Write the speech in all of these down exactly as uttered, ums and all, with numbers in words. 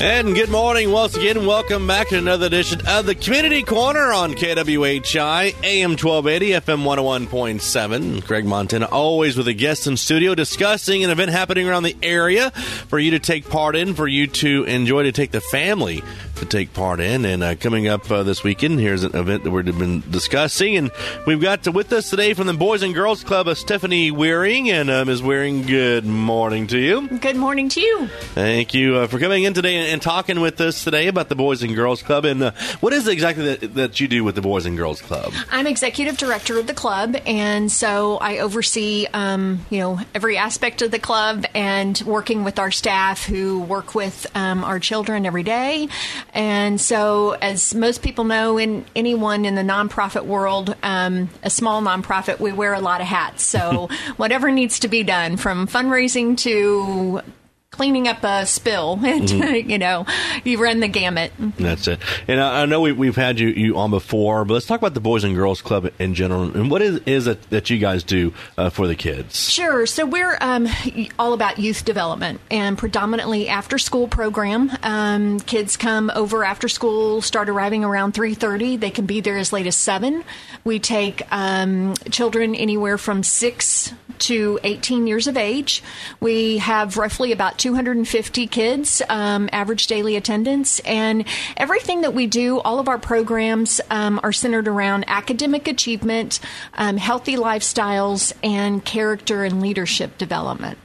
And good morning once again. Welcome back to another edition of the Community Corner on K W H I, A M twelve eighty, F M one oh one point seven. Greg Montana always with a guest in studio discussing an event happening around the area for you to take part in, for you to enjoy, to take the family to take part in. And uh, coming up uh, this weekend, here's an event that we've been discussing. And we've got to, with us today from the Boys and Girls Club, uh, Stephanie Wearing. And uh, Miz Wearing, good morning to you. Good morning to you. Thank you uh, for coming in today and, and talking with us today about the Boys and Girls Club. And uh, what is it exactly that, that you do with the Boys and Girls Club? I'm executive director of the club, and so I oversee, um, you know, every aspect of the club and working with our staff who work with um, our children every day. And so, as most people know, in anyone in the nonprofit world, um, a small nonprofit, we wear a lot of hats. So whatever needs to be done, from fundraising to cleaning up a spill, and, mm-hmm. you know, you run the gamut. That's it. And I, I know we, we've had you, you on before, but let's talk about the Boys and Girls Club in general. And what is, is it that you guys do uh, for the kids? Sure. So we're um, all about youth development and predominantly after school program. Um, kids come over after school, start arriving around three thirty. They can be there as late as seven. We take um, children anywhere from six to eighteen years of age. We have roughly about two hundred fifty kids, um, average daily attendance, and everything that we do, all of our programs um, are centered around academic achievement, um, healthy lifestyles, and character and leadership development.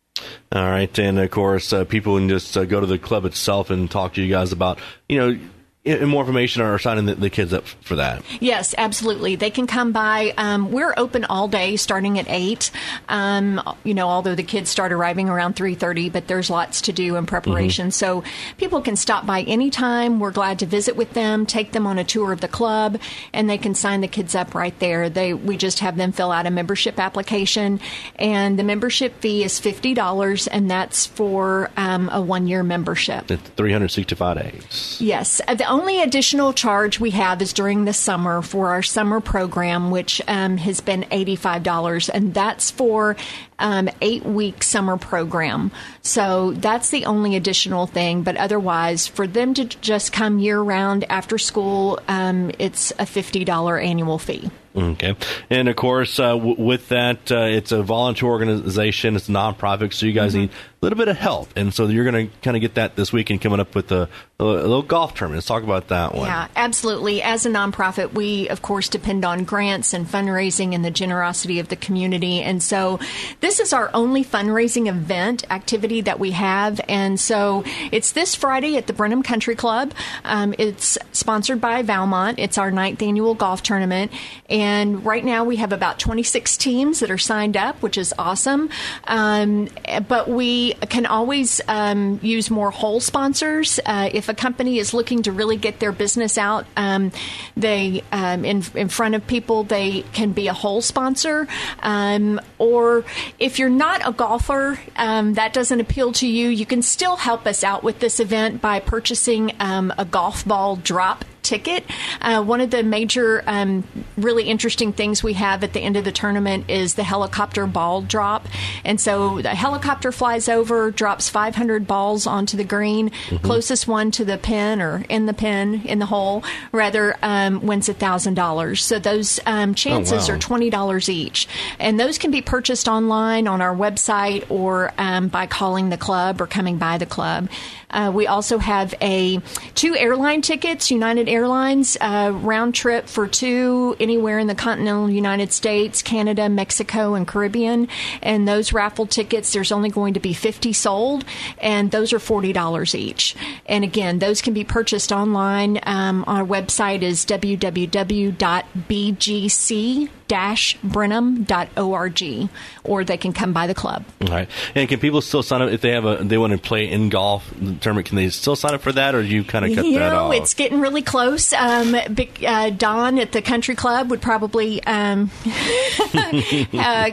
All right, and of course, uh, people can just uh, go to the club itself and talk to you guys about, you know, and more information or signing the, the kids up for that. Yes, absolutely. They can come by. Um, we're open all day starting at eight. Um, you know, although the kids start arriving around three thirty, but there's lots to do in preparation. Mm-hmm. So people can stop by anytime. We're glad to visit with them, take them on a tour of the club, and they can sign the kids up right there. They We just have them fill out a membership application, and the membership fee is fifty dollars, and that's for um, a one-year membership. It's three hundred sixty-five days. Yes. The only additional charge we have is during the summer for our summer program, which um, has been eighty-five dollars, and that's for um, eight-week summer program. So that's the only additional thing, but otherwise, for them to just come year-round after school, um, it's a fifty dollars annual fee. Okay. And, of course, uh, w- with that, uh, it's a volunteer organization. It's a nonprofit, so you guys mm-hmm. need a little bit of help. And so you're going to kind of get that this weekend coming up with a, a little golf tournament. Let's talk about that one. Yeah, absolutely. As a nonprofit, we, of course, depend on grants and fundraising and the generosity of the community. And so this is our only fundraising event activity that we have. And so it's this Friday at the Brenham Country Club. Um, it's sponsored by Valmont. It's our ninth annual golf tournament. And And right now we have about twenty-six teams that are signed up, which is awesome. Um, but we can always um, use more whole sponsors. Uh, if a company is looking to really get their business out, um, they um, in, in front of people, they can be a whole sponsor. Um, or if you're not a golfer, um, that doesn't appeal to you, you can still help us out with this event by purchasing um, a golf ball drop ticket. Uh, one of the major, um, really interesting things we have at the end of the tournament is the helicopter ball drop. And so the helicopter flies over, drops five hundred balls onto the green. Mm-hmm. Closest one to the pin or in the pin, in the hole, rather, um, wins one thousand dollars. So those um, chances oh, wow. are twenty dollars each. And those can be purchased online on our website or um, by calling the club or coming by the club. Uh, we also have a two airline tickets, United Airlines, uh, round trip for two anywhere in the continental United States, Canada, Mexico, and Caribbean. And those raffle tickets, there's only going to be fifty sold, and those are forty dollars each. And again, those can be purchased online. Um, our website is w w w dot b g c dash brenham dot org, or they can come by the club. All right. And can people still sign up if they have a they want to play in golf tournament? Can they still sign up for that, or do you kind of cut you that know, off? It's getting really close. Um, big, uh, Don at the country club would probably um, uh,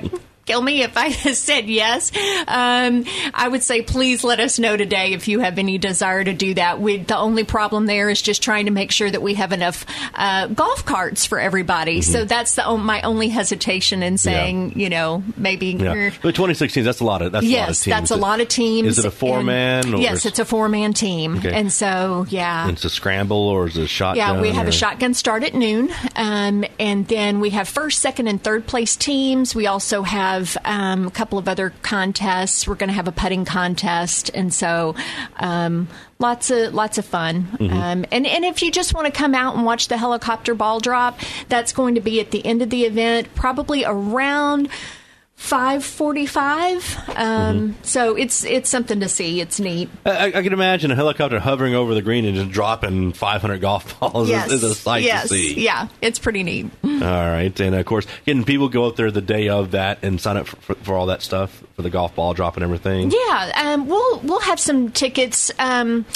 kill me if I said yes. Um, I would say please let us know today if you have any desire to do that. We, the only problem there is just trying to make sure that we have enough uh, golf carts for everybody. Mm-hmm. So that's the my only hesitation in saying, yeah. you know, maybe. Yeah. But twenty sixteen, that's a lot of that's yes, a lot of teams. that's a lot of teams. Is it a four man? Yes, it's a four man team, okay. and so yeah, and it's a scramble or is it a shotgun? Yeah, we have or? a shotgun start at noon, um, and then we have first, second, and third place teams. We also have Um, a couple of other contests. We're going to have a putting contest, and so um, lots of lots of fun. Mm-hmm. Um, and and if you just want to come out and watch the helicopter ball drop, that's going to be at the end of the event, probably around five forty-five. Um, mm-hmm. So it's it's something to see. It's neat. I, I can imagine a helicopter hovering over the green and just dropping five hundred golf balls yes. is, is a sight yes. to see. Yeah, it's pretty neat. All right. And, of course, can people go up there the day of that and sign up for, for, for all that stuff, for the golf ball drop and everything? Yeah. Um, we'll, we'll have some tickets. Um,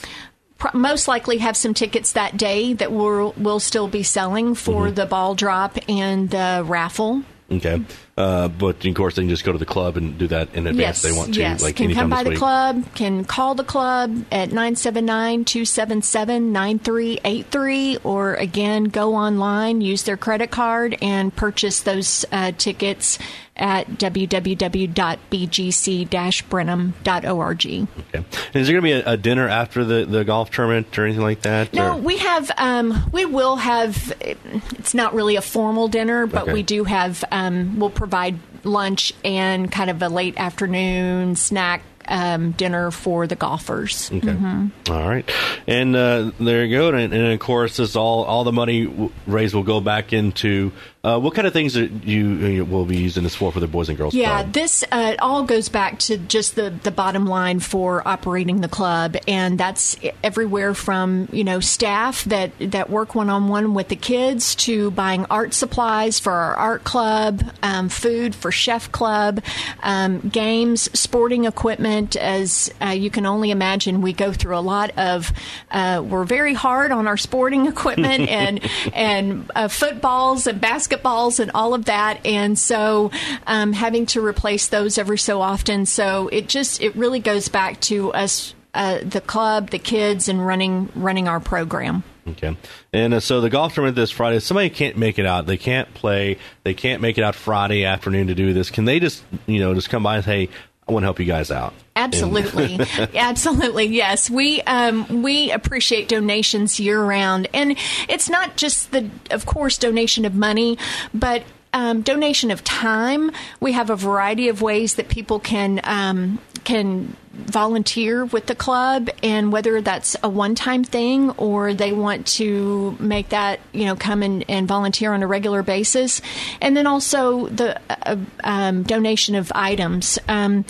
most likely have some tickets that day that we'll, we'll still be selling for mm-hmm. the ball drop and the raffle. Okay. Uh, but, of course, they can just go to the club and do that in advance yes, if they want to. Yes, like can come by the week. club, can call the club at nine seven nine, two seven seven, nine three eight three, or, again, go online, use their credit card, and purchase those uh, tickets at w w w dot b g c dash brenham dot org. Okay. And is there going to be a, a dinner after the, the golf tournament or anything like that? No, or? we have, um, we will have, it's not really a formal dinner, but okay. we do have, um, we'll provide lunch and kind of a late afternoon snack Um, dinner for the golfers. Okay. Mm-hmm. All right. And uh, there you go. And, and of course, this all all the money w- raised will go back into uh, what kind of things that you, you will be using this for for the Boys and Girls yeah, Club? Yeah, this uh, all goes back to just the, the bottom line for operating the club, and that's everywhere from you know staff that that work one on one with the kids to buying art supplies for our art club, um, food for Chef Club, um, games, sporting equipment. As uh, you can only imagine, we go through a lot of. Uh, we're very hard on our sporting equipment and and uh, footballs and basketballs and all of that, and so um, having to replace those every so often. So it just it really goes back to us, uh, the club, the kids, and running running our program. Okay. And uh, so the golf tournament this Friday, if somebody can't make it out, they can't play, they can't make it out Friday afternoon to do this. Can they just you know just come by and say, I want to help you guys out? Absolutely. Absolutely. Yes. We, um, we appreciate donations year round. And it's not just the, of course, donation of money, but um, donation of time. We have a variety of ways that people can, um, can volunteer with the club, and whether that's a one-time thing or they want to make that, you know, come and, and volunteer on a regular basis. And then also the uh, um, donation of items. Um,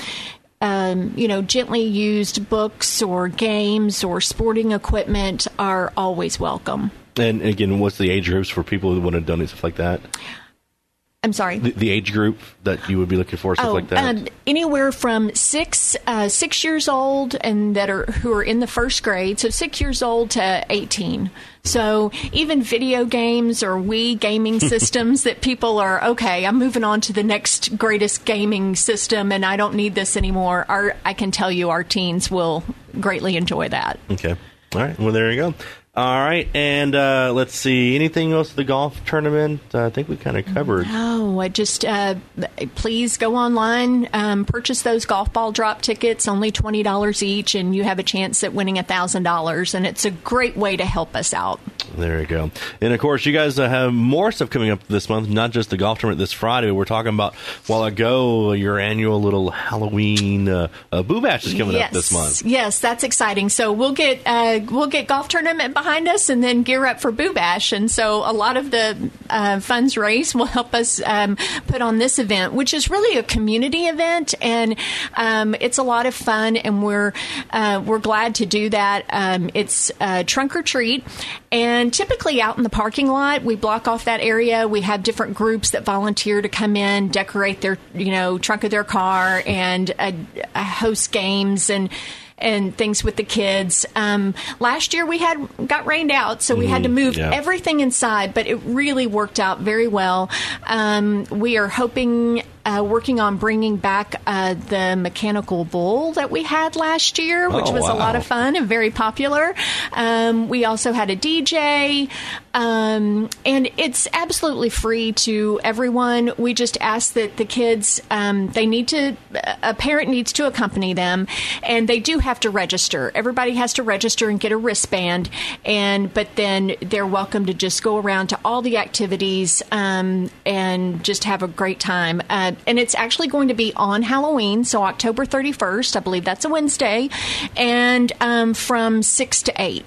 Um, you know, gently used books or games or sporting equipment are always welcome. And again, what's the age groups for people who want to donate stuff like that? I'm sorry? The, the age group that you would be looking for, stuff oh, like that? Um, anywhere from six uh, six years old and that are who are in the first grade, so six years old to eighteen. So even video games or Wii gaming systems that people are, okay, I'm moving on to the next greatest gaming system and I don't need this anymore. Our, I can tell you our teens will greatly enjoy that. Okay. All right. Well, there you go. All right, and uh, let's see. Anything else to the golf tournament? Uh, I think we kind of covered. No, I just uh, please go online, um, purchase those golf ball drop tickets, only twenty dollars each, and you have a chance at winning one thousand dollars, and it's a great way to help us out. There you go. And, of course, you guys uh, have more stuff coming up this month, not just the golf tournament this Friday. We're talking about, a while ago, your annual little Halloween uh, uh, Boo Bash is coming yes. up this month. Yes, that's exciting. So we'll get uh, we'll get golf tournament behind us and then gear up for Boo Bash. And so a lot of the uh, funds raised will help us um, put on this event, which is really a community event. And um, it's a lot of fun, and we're, uh, we're glad to do that. Um, it's uh, trunk or treat. And typically out in the parking lot, we block off that area. We have different groups that volunteer to come in, decorate their, you know, trunk of their car, and uh, host games and and things with the kids. Um, last year we had got rained out, so we mm, had to move yeah. everything inside, but it really worked out very well. Um, we are hoping uh, working on bringing back uh, the mechanical bull that we had last year, which oh, was wow. a lot of fun and very popular. Um, we also had a D J, um, and it's absolutely free to everyone. We just ask that the kids, um, they need to, a parent needs to accompany them, and they do have to register. Everybody has to register and get a wristband, and but then they're welcome to just go around to all the activities um, and just have a great time. Uh, and it's actually going to be on Halloween, so October thirty-first, I believe that's a Wednesday, and um, from six to eight.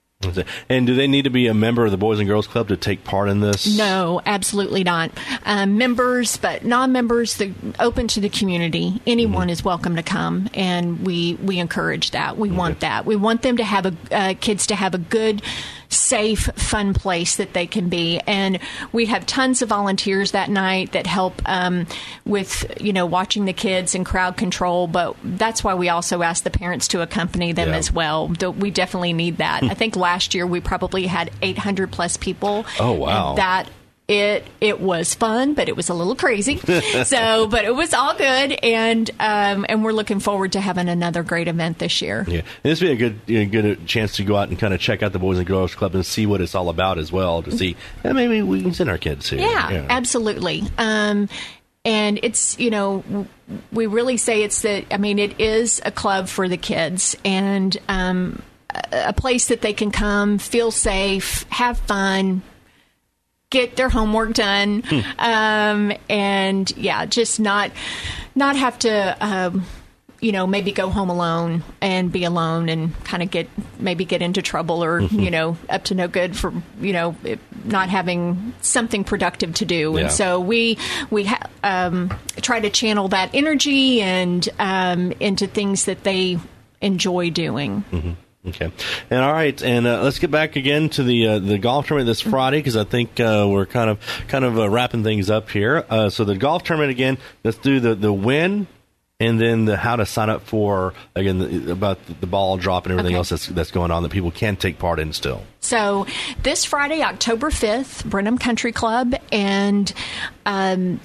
And do they need to be a member of the Boys and Girls Club to take part in this? No, absolutely not. Um, members, but non-members, the, open to the community. Anyone mm-hmm. is welcome to come, and we, we encourage that. We okay. want that. We want them to have a uh, kids to have a good, safe, fun place that they can be. And we have tons of volunteers that night that help um, with, you know, watching the kids and crowd control. But that's why we also ask the parents to accompany them yeah. as well. We definitely need that. I think last year we probably had eight hundred plus people. Oh, wow. And that It it was fun, but it was a little crazy. So, but it was all good, and um, and we're looking forward to having another great event this year. Yeah, and this would be a good you know, good chance to go out and kind of check out the Boys and Girls Club and see what it's all about as well. To see, yeah, maybe we can send our kids here. Yeah, yeah. absolutely. Um, and it's you know we really say it's that. I mean, it is a club for the kids, and um, a place that they can come, feel safe, have fun, get their homework done, hmm. um, and yeah, just not not have to, um, you know, maybe go home alone and be alone and kind of get maybe get into trouble or mm-hmm. you know up to no good for you know not having something productive to do. Yeah. And so we we ha- um, try to channel that energy and um, into things that they enjoy doing. Mm-hmm. Okay. And all right, and uh, let's get back again to the uh, the golf tournament this Friday, because I think uh, we're kind of kind of uh, wrapping things up here. Uh, so the golf tournament again. Let's do the, the win, and then the how to sign up for again the, about the ball drop and everything okay. else that's that's going on that people can take part in still. So this Friday, October fifth, Brenham Country Club, and um,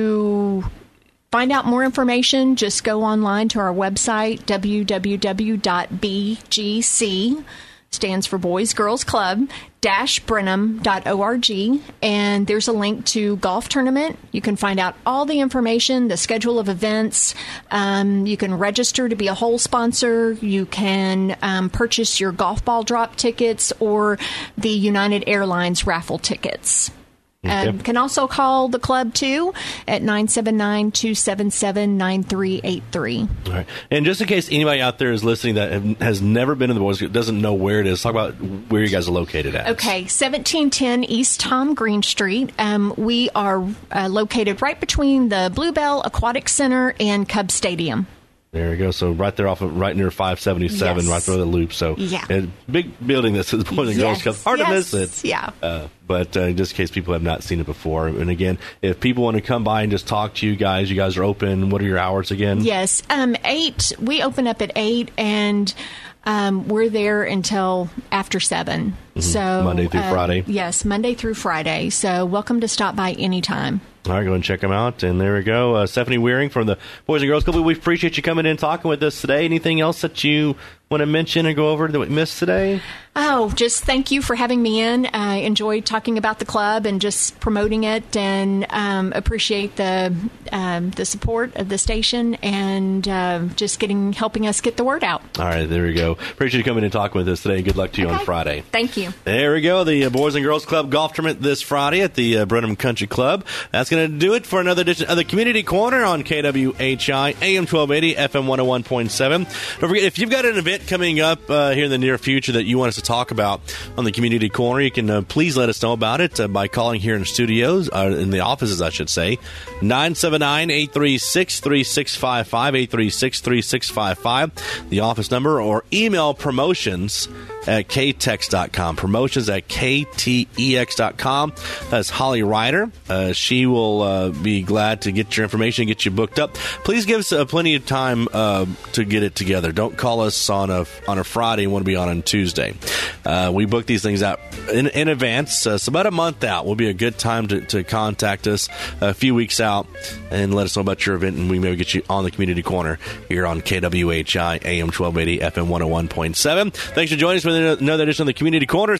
to find out more information, just go online to our website, w w w dot b g c, stands for Boys Girls Club, dash brenham dot org, and there's a link to golf tournament. You can find out all the information, the schedule of events. Um, you can register to be a whole sponsor. You can um, purchase your golf ball drop tickets or the United Airlines raffle tickets. Okay. Um, can also call the club, too, at nine seven nine, two seven seven, nine three eight three. All right. And just in case anybody out there is listening that have, has never been to the Boys, doesn't know where it is, talk about where you guys are located at. Okay, seventeen ten East Tom Green Street. Um, we are uh, located right between the Bluebell Aquatic Center and Cub Stadium. There you go. So right there off of, right near five seventy-seven, yes. right through the loop. So yeah. a big building that says Boys and yes. Girls Club. Hard yes. to miss it. Yeah. Uh, but uh, just in case people have not seen it before. And again, if people want to come by and just talk to you guys, you guys are open. What are your hours again? Yes. Um, eight. We open up at eight, and um, we're there until after seven. Mm-hmm. So Monday through uh, Friday. Yes, Monday through Friday. So welcome to stop by anytime. All right, go and check them out. And there we go. Uh, Stephanie Wearing from the Boys and Girls Club. We appreciate you coming in and talking with us today. Anything else that you want to mention and go over that we missed today? Oh, just thank you for having me in. I enjoyed talking about the club and just promoting it, and um, appreciate the um, the support of the station and uh, just getting helping us get the word out. All right, there we go. Appreciate you coming in and talking with us today. Good luck to you okay. on Friday. Thank you. There we go. The uh, Boys and Girls Club golf tournament this Friday at the uh, Brenham Country Club. That's going to do it for another edition of the Community Corner on K W H I, A M twelve eighty, F M one oh one point seven. Don't forget, if you've got an event coming up uh, here in the near future that you want us to talk about on the Community Corner, you can uh, please let us know about it uh, by calling here in the studios, uh, in the offices, I should say, nine seven nine, eight three six, three six five five, eight three six, three six five five, the office number, or email promotions at k tex dot com. Promotions at k tex dot com. That's Holly Ryder. Uh, she will uh, be glad to get your information, get you booked up. Please give us uh, plenty of time uh, to get it together. Don't call us on a on a Friday and want to be on on Tuesday. Uh, we book these things out in, in advance, uh, so about a month out will be a good time to, to contact us a few weeks out and let us know about your event, and we may get you on the Community Corner here on K W H I A M twelve eighty F M one oh one point seven. Thanks for joining us for another edition of the Community Corner.